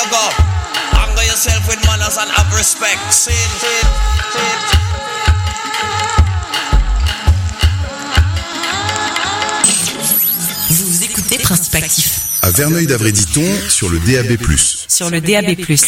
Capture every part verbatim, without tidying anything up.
go. Anger yourself with manners and have respect. Sin, sin, sin. Vous écoutez Principe Actif. À Verneuil-d'Avray-Diton sur le D A B plus. Sur le D A B plus.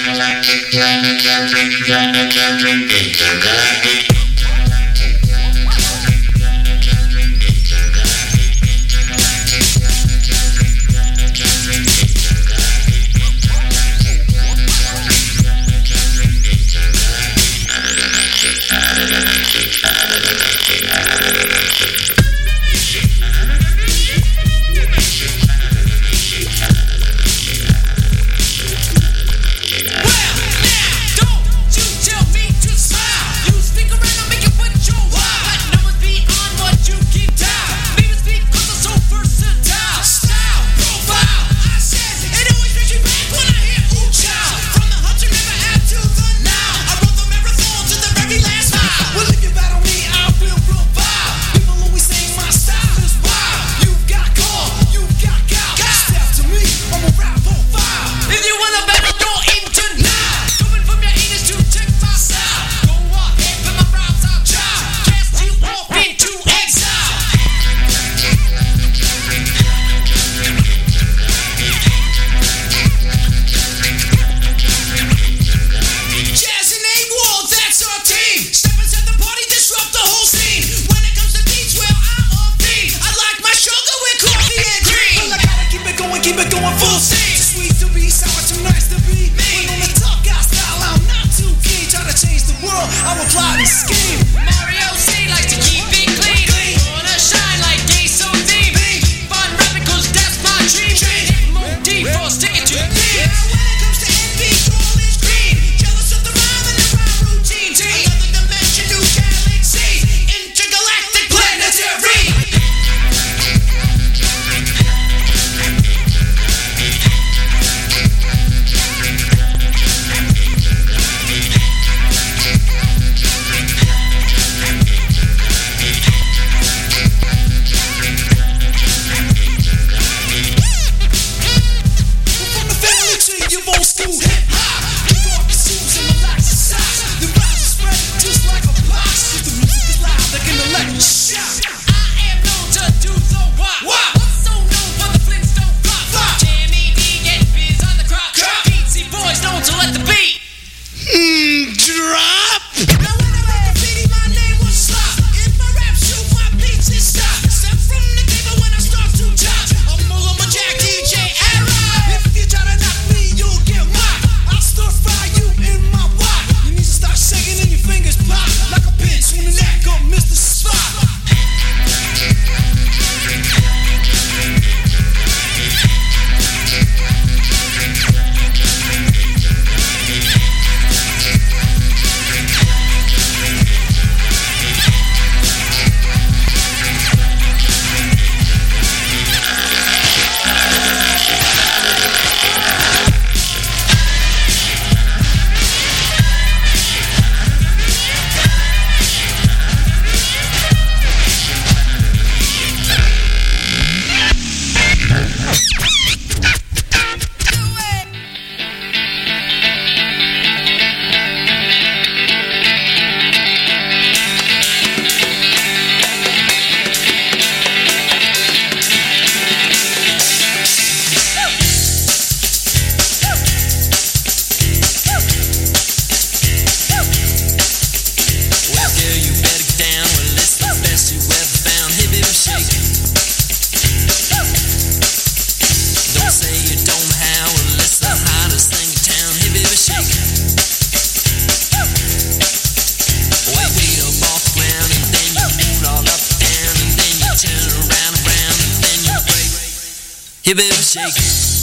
Hip hip shake.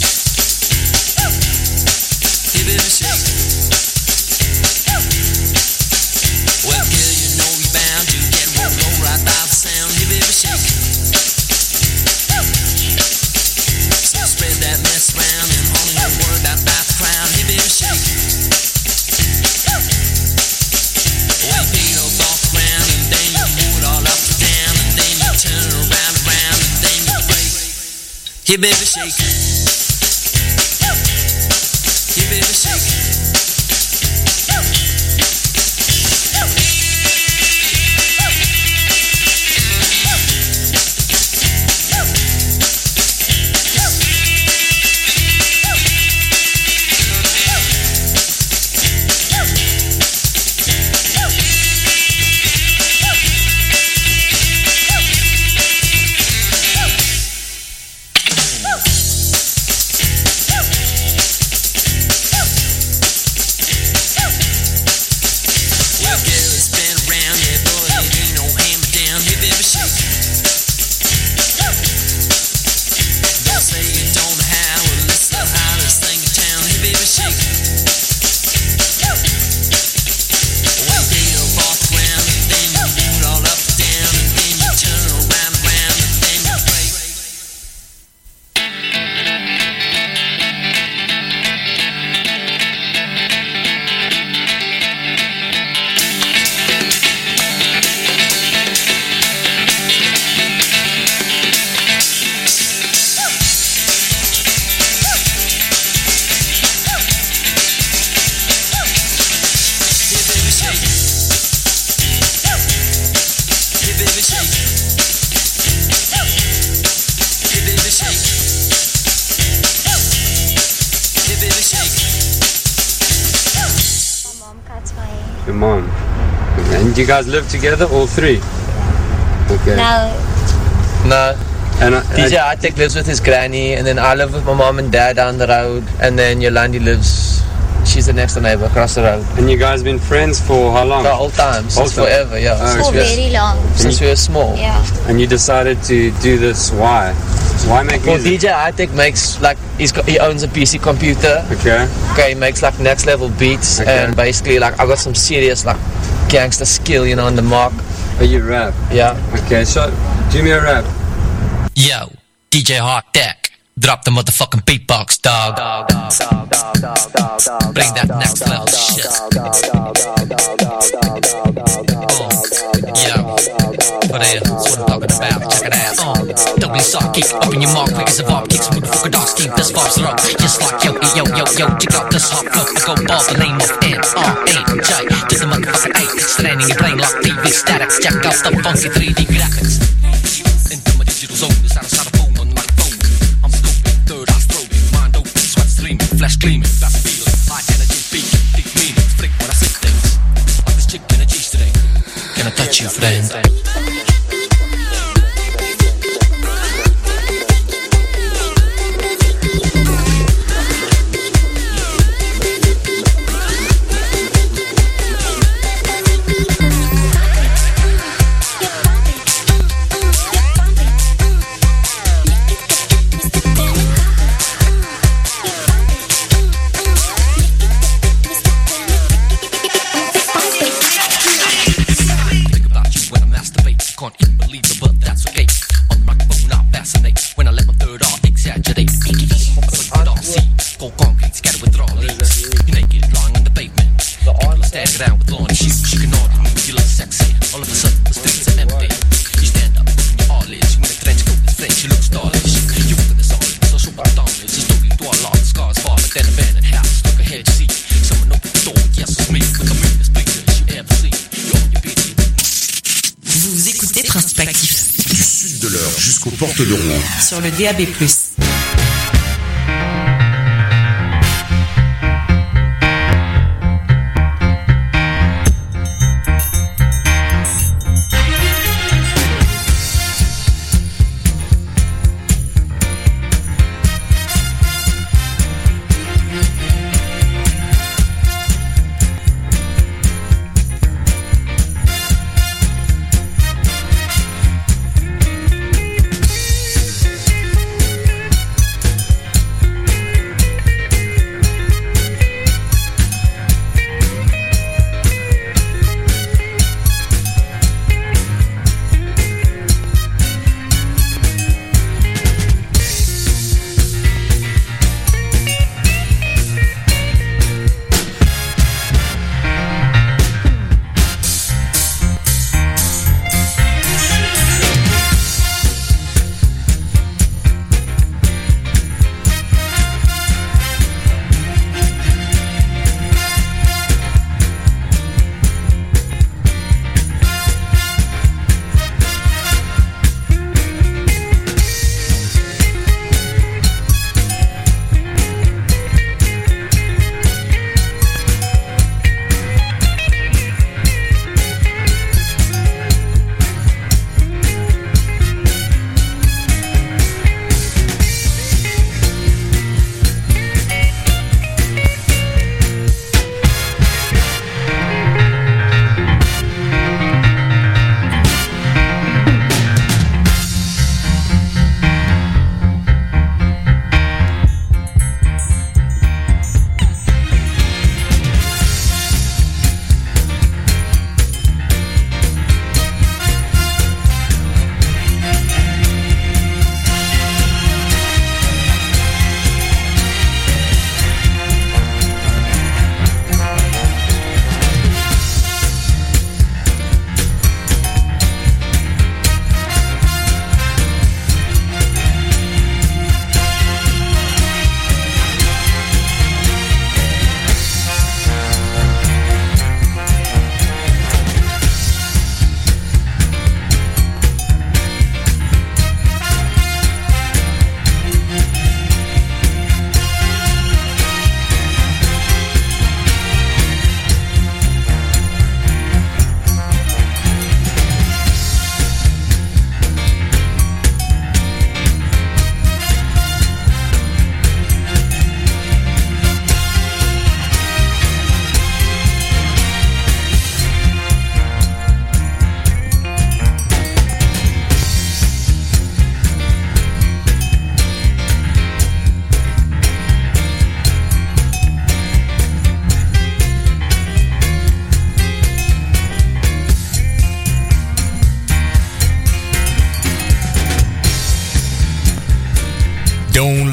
Hip hip shake. Well, girl, you know you're bound to get rolled roll right by the sound. Hip hip shake. So spread that mess around and only don't worry about, about the crowd. Hip hip shake. Well, beat up off the ground and then you move it all up and down and then you turn around and around and then you break. Hip hip shake. And you guys live together, all three? Okay. No. No. And uh, D J Itek lives with his granny, and then I live with my mom and dad down the road, and then Yolandi lives, she's the next door neighbor across the road. And you guys been friends for how long? The whole time, since Whole time. forever, yeah. Oh, since For we were, very long. since we were small. Yeah. And you decided to do this, why? Why make Well, music? D J Itek makes, like, he's got, he owns a P C computer. Okay. Okay, he makes, like, next level beats, Okay. and basically, like, I got some serious, like, gangster skill, you know, on the mark. Oh, you rap? Yeah. Okay, so, do me a rap. Yo, D J Hawk Deck, drop the motherfucking beatbox, dog. Bring that next level shit. Uh, yo, what is what I'm talking about? Check it out. Uh, double sock, keep up in your mark, quick as a bob, kicks motherfucker dogs, keep this vibes up. Just like yo, yo, yo, yo, check out this hot flow. I go ball the name of N R A J to the motherfucking eight. Standing and playing like T V statics. Check out the funky three D graphics. Into my digital zone, this out of side of phone on my phone. I'm stupid, third eye stroking, mind open, sweat streaming, flash gleaming, fast feeling, high energy peaking, deep meaning, flick when I see things. Like this chick in a G-string. Can I touch you, friend? Jusqu'aux portes de Rouen. Sur le D A B plus.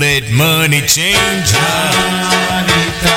let money change ya.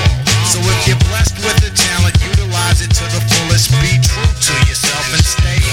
Be true to yourself and stay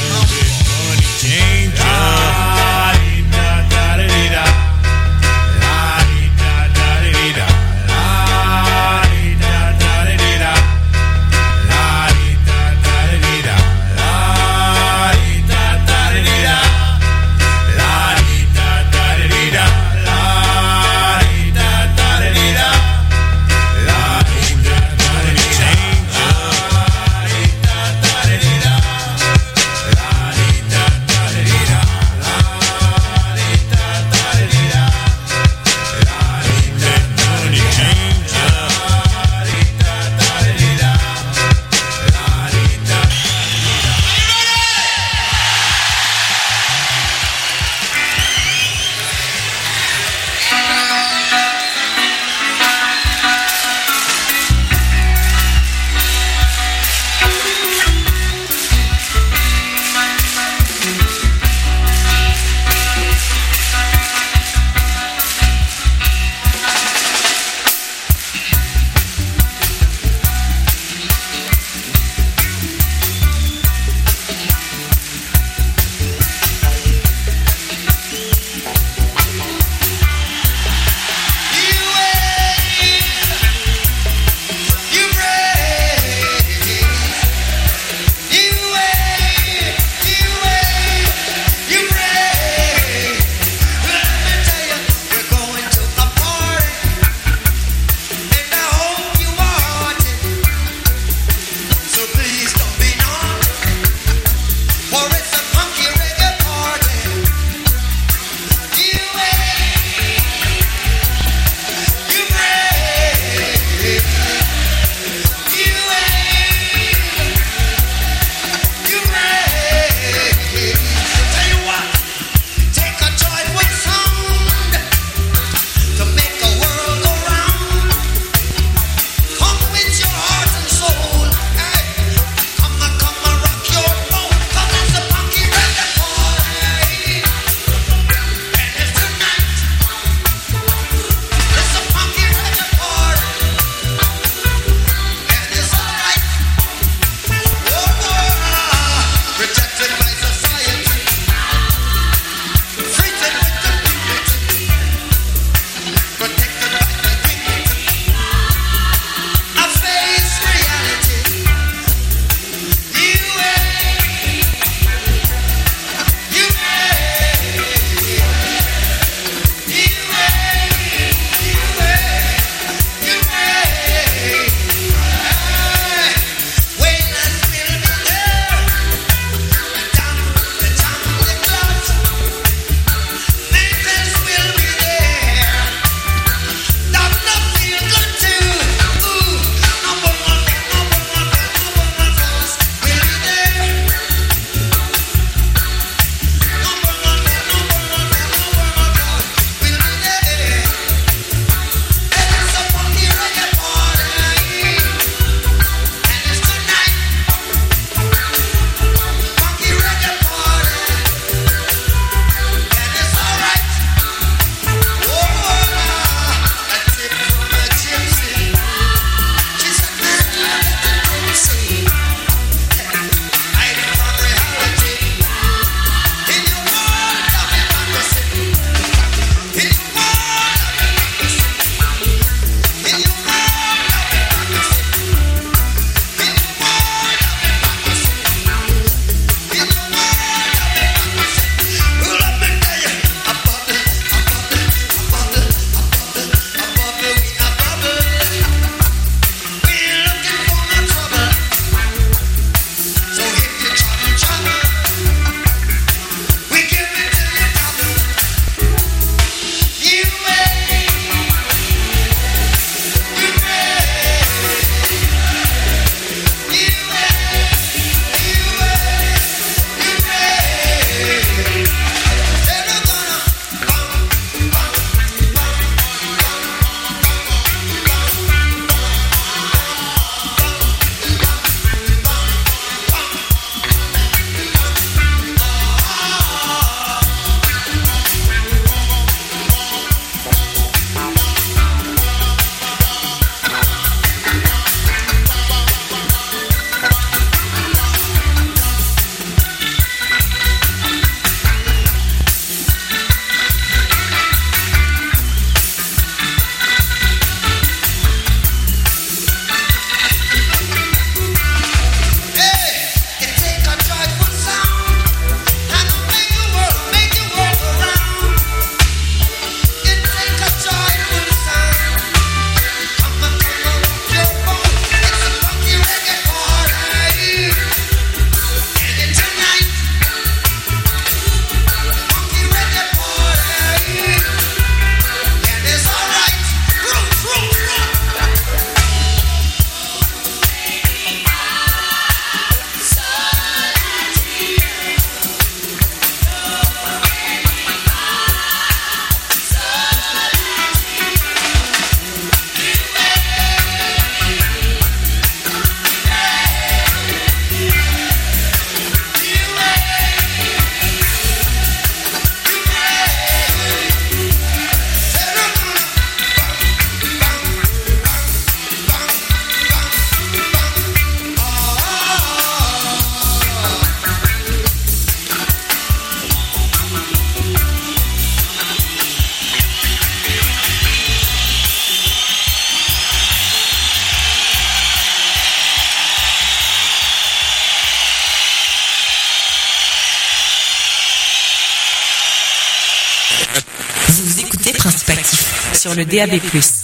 sur le D A B plus.